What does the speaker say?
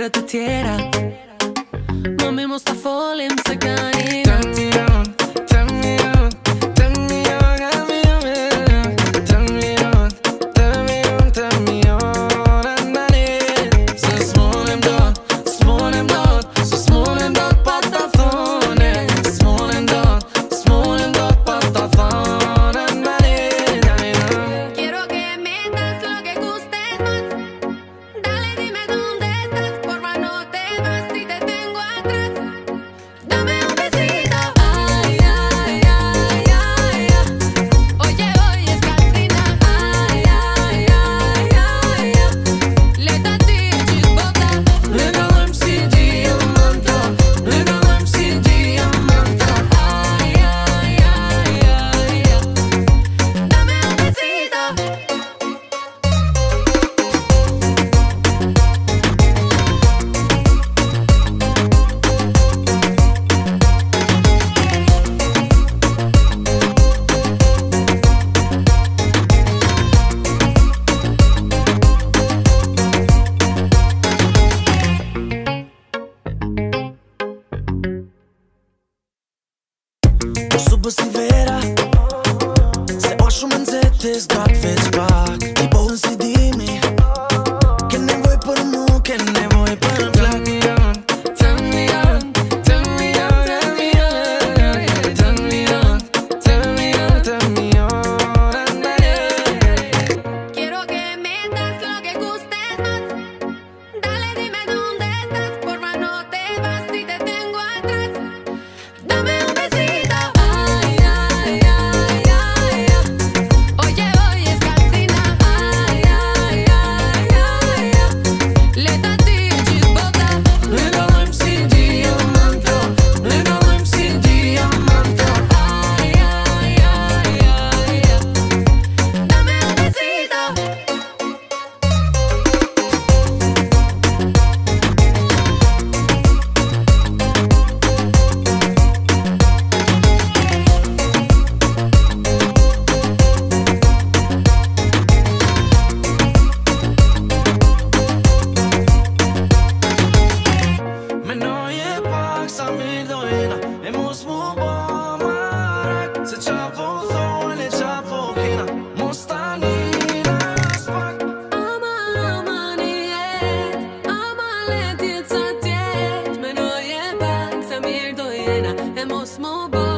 të të tjera. Më mi mos ta folim se ka një Subë si vera se o shumë nëzete s'gat veç pak. I bohën si dimi ke nevoj për mu, ke nevoj për flak. Quiero que me das lo que gustes más. Dale, dime dónde estás, porfa no te vas si te tengo atrás. Dame un besito. E mos mu bo marek se qa po thonë e qa po kena. Mos ta njëna s'pak. Ama njet, ama let jet sa tjet. Menoje pak sa mirë do jena. E mos mu bo